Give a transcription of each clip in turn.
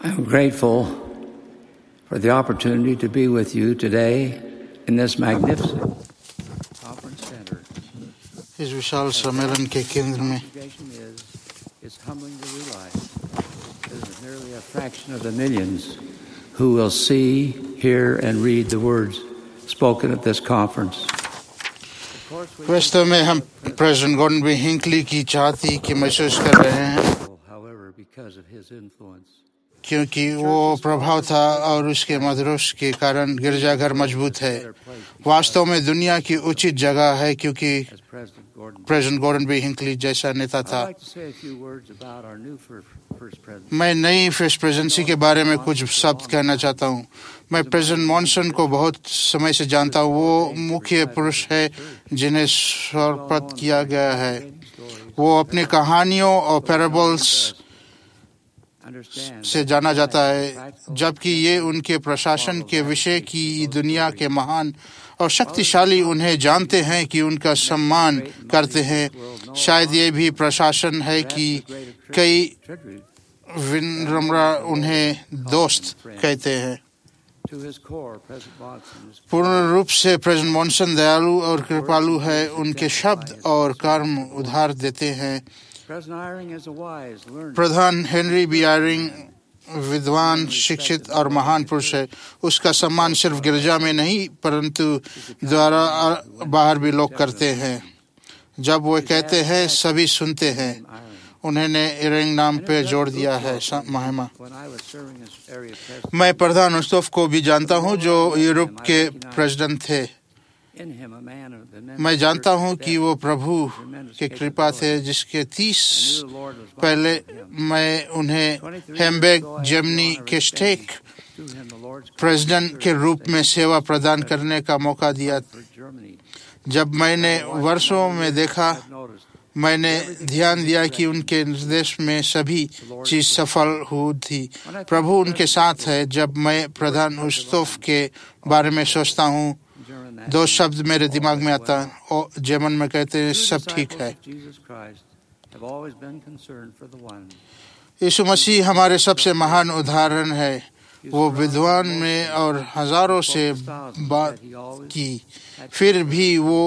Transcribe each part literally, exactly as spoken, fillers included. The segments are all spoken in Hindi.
I'm grateful for the opportunity to be with you today in this magnificent conference center. इस विशाल सम्मेलन के केंद्र में It's humbling to realize there's nearly a fraction of the millions who will see, hear, and read the words spoken at this conference. वास्तव में हम प्रेसिडेंट गॉर्डन बी हिंकली की चाहती कि महसूस कर रहे हैं, However, because of his influence, क्योंकि वो प्रभाव था और उसके मदरस के कारण गिरजाघर मजबूत है। वास्तव में दुनिया की उचित जगह है क्योंकि as President Gordon, president Gordon B Hinckley जैसा नेता था। I'd like to say a few words about our new fir- first president. मैं नई फर्स्ट प्रेसिडेंसी के बारे में कुछ शब्द कहना चाहता हूँ। मैं प्रेसिडेंट मॉनसन को बहुत समय से जानता हूँ। वो मुख्य पुरुष है जिन्हें स्वर्गपत किया गया है। वो अपनी कहानियों और पैराबल्स से जाना जाता है, जबकि ये उनके प्रशासन के विषय की दुनिया के महान और शक्तिशाली उन्हें जानते हैं कि उनका सम्मान करते हैं। शायद ये भी प्रशासन है कि कई विनम्र उन्हें दोस्त कहते हैं। To his core, President Monson is पूर्ण रूप से प्रेसिडेंट मॉनसन दयालु और कृपालु है। उनके शब्द और कर्म उधार देते हैं। President Eyring is a wise, learned, प्रधान हेनरी बी आयरिंग विद्वान, शिक्षित और महान पुरुष है। उसका सम्मान सिर्फ गिरजा में नहीं परंतु द्वारा बाहर भी लोग करते हैं। जब वो कहते हैं सभी सुनते हैं। उन्होंने इरिंग नाम पे जोड़ दिया है महिमा। when I was serving as area president, मैं प्रधान उस्तोफ को भी जानता हूँ जो यूरोप के प्रेसिडेंट थे। in him a man of the मैं जानता हूँ कि वो प्रभु की कृपा थे जिसके तीस पहले मैं उन्हें हेम्बर्ग जर्मनी के stake to him the Lord's president के रूप में सेवा प्रदान करने का मौका दिया। for Germany. जब मैंने वर्षों में देखा, Noticed मैंने ध्यान दिया कि उनके निर्देश में सभी चीज सफल हुई थी। प्रभु उनके साथ है। जब मैं प्रधान उस्तोफ के बारे में सोचता हूँ, German that दो शब्द मेरे दिमाग में आता है और जर्मन में कहते हैं सब ठीक है। Jesus Christ have always been concerned for the one. यीशु मसीह हमारे सबसे महान उदाहरण है। वो विद्वान में और हजारों से बात की, फिर भी वो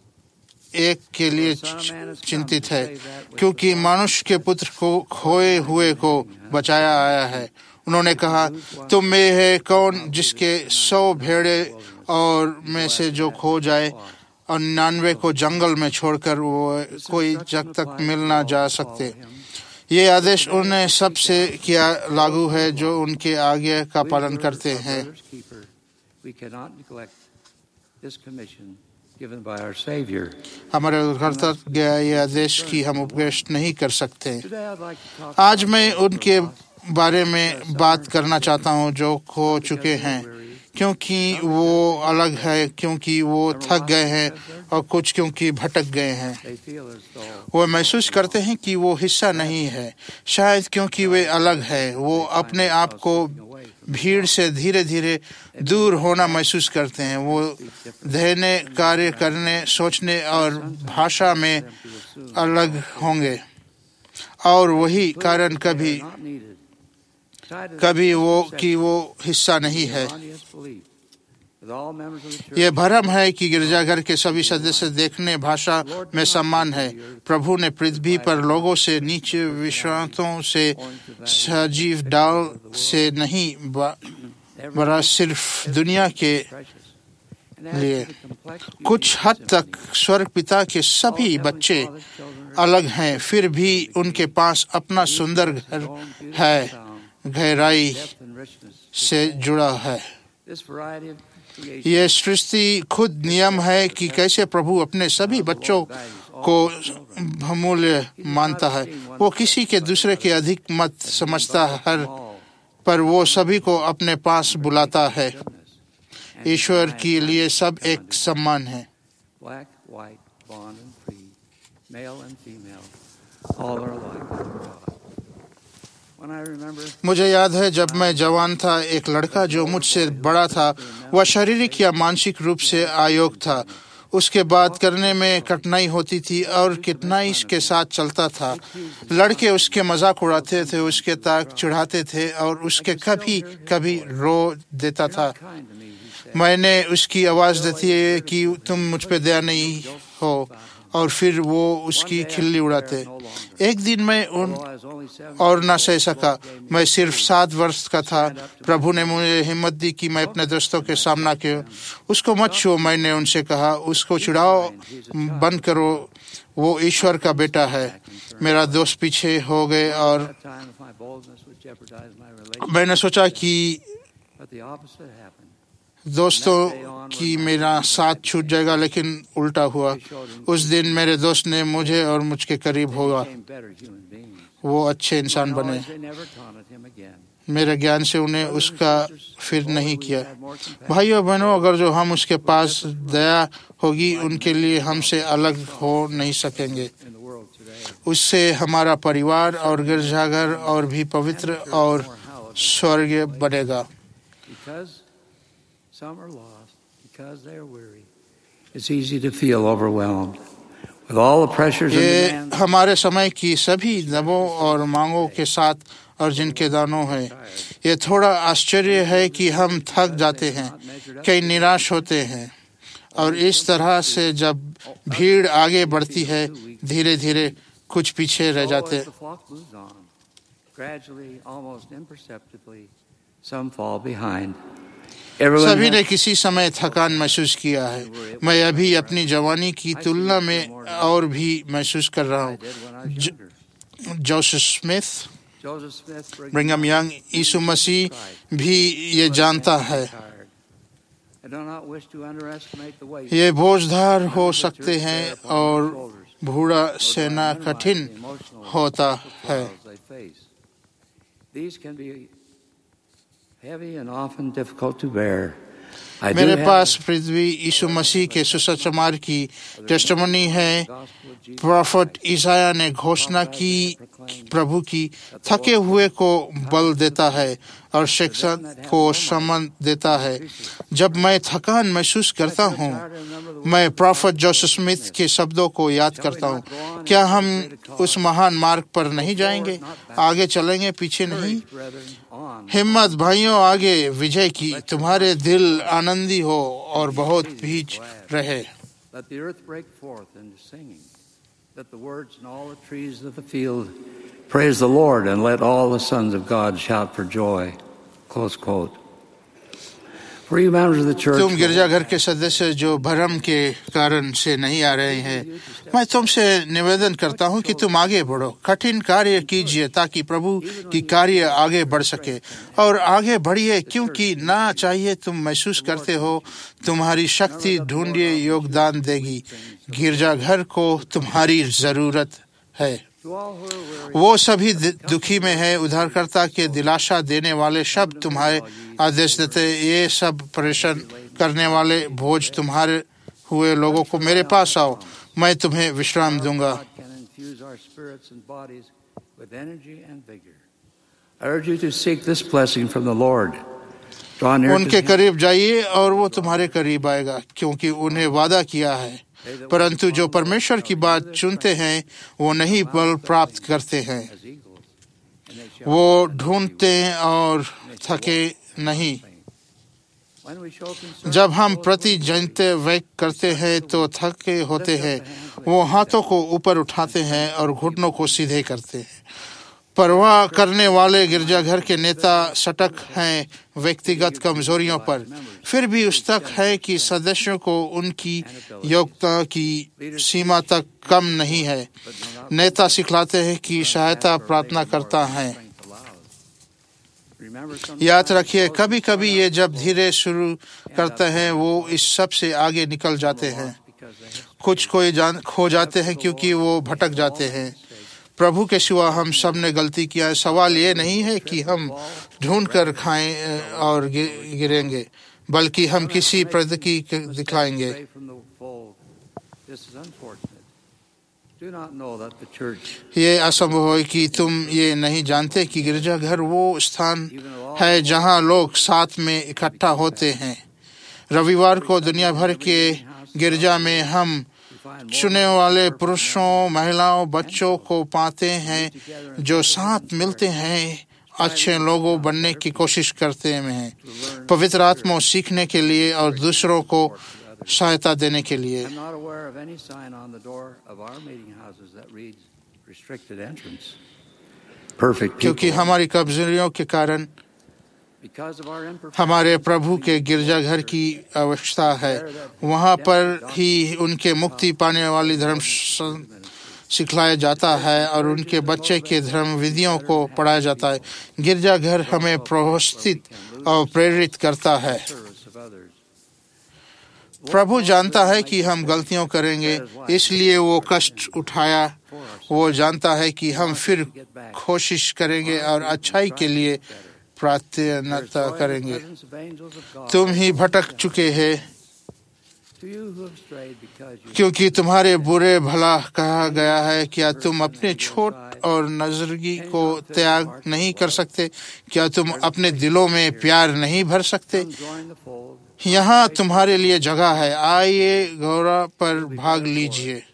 एक के लिए चिंतित है क्योंकि मनुष्य के पुत्र को खोए हुए को बचाया आया है। उन्होंने कहा, तुम में है कौन जिसके सौ भेड़े और में से जो खो जाए और निन्यानवे को जंगल में छोड़कर वो कोई जग तक मिल ना जा सकते। ये आदेश उन्हें सबसे क्या लागू है जो उनके आज्ञा का पालन करते हैं। We cannot neglect this commission given by our Savior. हमारे उद्धारकर्ता गया ये आदेश की हम उपदेश नहीं कर सकते। Today I'd like to talk आज मैं उनके बारे में बात करना चाहता हूँ जो खो चुके हैं, क्योंकि वो अलग है, क्योंकि वो थक गए हैं और कुछ क्योंकि भटक गए हैं। they feel as though वो महसूस करते हैं कि वो हिस्सा नहीं है, शायद क्योंकि वे अलग है। वो अपने आप को भीड़ से धीरे धीरे दूर होना महसूस करते हैं। वो धैर्य कार्य करने, सोचने और भाषा में अलग होंगे और वही कारण कभी not needed. Decided कभी वो कि वो हिस्सा नहीं है। erroneous belief with all members of the church. ये भ्रम है कि गिरजाघर के सभी सदस्य देखने भाषा में समान है। प्रभु ने पृथ्वी पर लोगों से नीचे विश्वासों से सजीव डाल से नहीं बरा सिर्फ दुनिया के लिए। कुछ हद तक स्वर्ग पिता के सभी बच्चे अलग हैं, फिर भी उनके पास अपना सुंदर घर है, गहराई से जुड़ा है। यह सृष्टि खुद नियम है कि कैसे प्रभु अपने सभी बच्चों को बहुमूल्य मानता है। वो किसी के दूसरे के अधिक मत समझता हर पर वो सभी को अपने पास बुलाता है। ईश्वर के लिए सब एक समान है। Black, white, bond and free, male and female, all are alike before God. When I remember मुझे याद है जब मैं जवान था, एक लड़का जो मुझसे बड़ा था, वह शारीरिक या मानसिक रूप से अयोग्य था। उसके बाद करने में कठिनाई होती थी और कठिनाई के साथ चलता था। लड़के उसके मजाक उड़ाते थे, उसके ताक चिढ़ाते थे और उसके कभी कभी रो देता था। मैंने उसकी आवाज़ देती है कि तुम मुझ पे दया नहीं हो, और फिर वो उसकी खिल्ली उड़ाते। एक दिन मैं उन और न सह सका। मैं सिर्फ सात वर्ष का था। प्रभु ने मुझे हिम्मत दी कि मैं अपने दोस्तों के सामना किया। उसको मत छुओ, मैंने उनसे कहा। उसको चिढ़ाओ बंद करो, वो ईश्वर का बेटा है। मेरा दोस्त पीछे हो गए और मैंने सोचा कि दोस्तों की मेरा साथ छूट जाएगा, लेकिन उल्टा हुआ। उस दिन मेरे दोस्त ने मुझे और मुझके करीब हुआ। वो अच्छे इंसान बने। मेरे ज्ञान से उन्हें उसका फिर नहीं किया। भाइयों बहनों, अगर जो हम उसके पास दया होगी, उनके लिए हमसे अलग हो नहीं सकेंगे। उससे हमारा परिवार और गिरजाघर और भी पवित्र और स्वर्गीय बनेगा। Some are lost because they are weary. It's easy to feel overwhelmed with all the pressures and demands. ये हमारे समय की सभी दबाव और मांगों के साथ और जिनके दानों है। ये थोड़ा आश्चर्य है कि हम थक जाते हैं, कई निराश होते हैं, और इस तरह से जब भीड़ आगे बढ़ती है, धीरे धीरे कुछ पीछे रह जाते। Gradually, almost imperceptibly, some fall behind. सभी ने किसी समय थकान महसूस किया है। मैं अभी अपनी जवानी की तुलना में और भी महसूस कर रहा हूँ। जोसेफ स्मिथ, ब्रिघम यंग, यीशु मसीह भी ये जानता है। ये बोझधार हो सकते हैं और बूढ़ा सहना कठिन होता है। Heavy and often difficult to bear. मेरे पास पृथ्वी यीशु मसीह के सुसमाचार की टेस्टिमनी है। प्रॉफिट ईसाया ने घोषणा की, प्रभु की थके हुए को बल देता है और शिक्षक को समन देता है। जब मैं थकान महसूस करता हूँ, मैं प्रॉफिट जोसेफ स्मिथ के शब्दों को याद करता हूँ। क्या हम उस महान मार्ग पर नहीं जाएंगे? आगे चलेंगे, पीछे नहीं। हिम्मत भाइयों, आगे विजय की। तुम्हारे दिल आनंदी हो और बहुत भीज रहे। Let the earth break forth into singing. Let the words and all the trees of the field praise the Lord, and let all the sons of God shout for joy. Close quote. For you members of the church, तुम गिरजाघर के सदस्य जो भरम के कारण से नहीं आ रहे हैं, मैं तुमसे निवेदन करता हूं कि तुम आगे बढ़ो, कठिन कार्य कीजिए ताकि प्रभु की कार्य आगे बढ़ सके। और आगे बढ़िए, क्योंकि ना चाहिए तुम महसूस करते हो तुम्हारी शक्ति ढूंढिए योगदान देगी। गिरजाघर को तुम्हारी जरूरत है। वो सभी दुखी में है, उद्धारकर्ता के दिलासा देने वाले शब्द तुम्हारे आदेश देते। ये सब परेशान करने वाले बोझ तुम्हारे हुए लोगों को मेरे पास आओ, मैं तुम्हें विश्राम दूंगा। उनके करीब जाइए और वो तुम्हारे करीब आएगा, क्योंकि उन्हें वादा किया है। परंतु जो परमेश्वर की बात चुनते हैं वो नहीं बल प्राप्त करते हैं, वो ढूंढते हैं और थके नहीं। जब हम प्रति जनते व्यक्त करते हैं तो थके होते हैं। वो हाथों को ऊपर उठाते हैं और घुटनों को सीधे करते हैं। परवाह करने वाले गिरजाघर के नेता सटक हैं व्यक्तिगत कमजोरियों पर, फिर भी उस तक है कि सदस्यों को उनकी योग्यता की सीमा तक कम नहीं है। नेता सिखलाते हैं कि सहायता प्रार्थना करता है। याद रखिए, कभी कभी ये जब धीरे शुरू करते हैं वो इस सब से आगे निकल जाते हैं। कुछ कोई जान खो जाते हैं क्योंकि वो भटक जाते हैं। प्रभु के सिवा हम सब ने गलती किया है। सवाल ये नहीं है कि हम ढूंढ कर खाएं और गिरेंगे, बल्कि हम किसी प्रगति दिखाएंगे। ये असंभव है कि तुम ये नहीं जानते कि गिरजाघर वो स्थान है जहां लोग साथ में इकट्ठा होते हैं। रविवार को दुनिया भर के गिरजा में हम चुने वाले पुरुषों, महिलाओं, बच्चों को पाते हैं जो साथ मिलते हैं, अच्छे लोगों बनने की कोशिश करते हैं, पवित्र आत्मा सीखने के लिए और दूसरों को सहायता देने के लिए। क्योंकि हमारी कमजोरियों के कारण हमारे प्रभु के गिरजाघर की आवश्यकता है, वहाँ पर ही उनके मुक्ति पाने वाली धर्म सिखलाया जाता है और उनके बच्चे के धर्म विधियों को पढ़ाया जाता है। गिरजाघर हमें प्रोत्साहित और प्रेरित करता है। प्रभु जानता है कि हम गलतियां करेंगे, इसलिए वो कष्ट उठाया। वो जानता है कि हम फिर कोशिश करेंगे और अच्छाई के लिए प्रार्थना करेंगे। तुम ही भटक चुके हैं क्योंकि तुम्हारे बुरे भला कहा गया है। क्या तुम अपने छोट और नजरगी को त्याग नहीं कर सकते? क्या तुम अपने दिलों में प्यार नहीं भर सकते? यहाँ तुम्हारे लिए जगह है, आइए गौरव पर भाग लीजिए।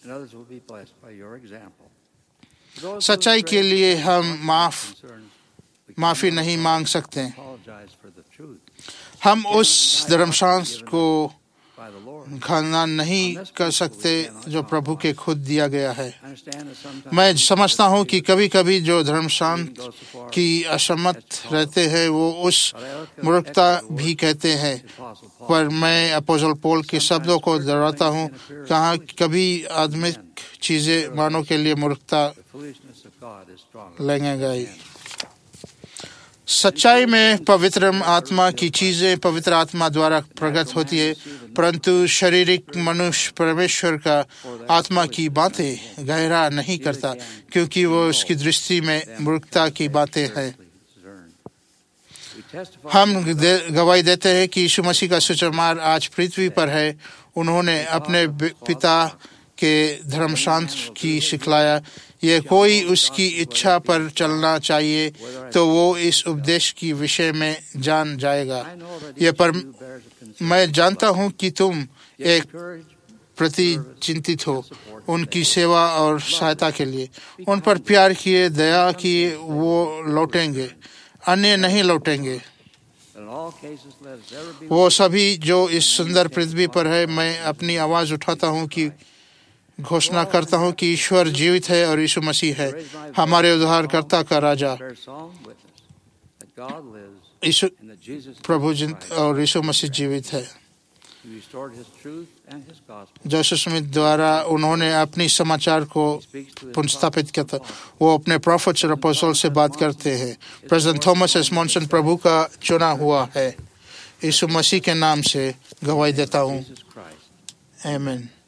सच्चाई के लिए हम माफ माफी नहीं मांग सकते। हम उस धर्मशास्त्र को खंडन नहीं कर सकते जो प्रभु के खुद दिया गया है। मैं समझता हूँ कि कभी कभी जो धर्मशास्त्र की असहमत रहते हैं वो उस मूर्खता भी कहते हैं, पर मैं अपोस्टल पौल के शब्दों को दोहराता हूँ, कहाँ कभी आत्मिक चीजें मानव के लिए मूर्खता लेंगे गई। सच्चाई में पवित्र आत्मा की चीजें पवित्र आत्मा द्वारा प्रकट होती है, परंतु शारीरिक मनुष्य परमेश्वर का आत्मा की बातें गहरा नहीं करता, क्योंकि वो उसकी दृष्टि में मूर्खता की बातें हैं। हम दे, गवाही देते हैं कि यीशु मसीह का सुसमाचार आज पृथ्वी पर है। उन्होंने अपने पिता के धर्मशास्त्र की सिखलाया। ये कोई उसकी इच्छा पर चलना चाहिए तो वो इस उपदेश की विषय में जान जाएगा। ये पर मैं जानता हूँ कि तुम एक प्रति चिंतित हो उनकी सेवा और सहायता के लिए। उन पर प्यार किए, दया किए, वो लौटेंगे, अन्य नहीं लौटेंगे। वो सभी जो इस सुंदर पृथ्वी पर है, मैं अपनी आवाज उठाता हूँ कि घोषणा करता हूँ कि ईश्वर जीवित है और यीशु मसीह है हमारे उद्धारकर्ता का राजा। यीशु प्रभु और यीशु मसीह जीवित है। जोसेफ स्मिथ द्वारा उन्होंने अपनी समाचार को पुनर्स्थापित किया था। वो अपने प्रॉफिट्स और अपोस्टल से बात करते हैं। प्रेसिडेंट थॉमस एस मॉनसन प्रभु का चुना हुआ है। यीशु मसीह के नाम से गवाही देता हूँ। आमीन।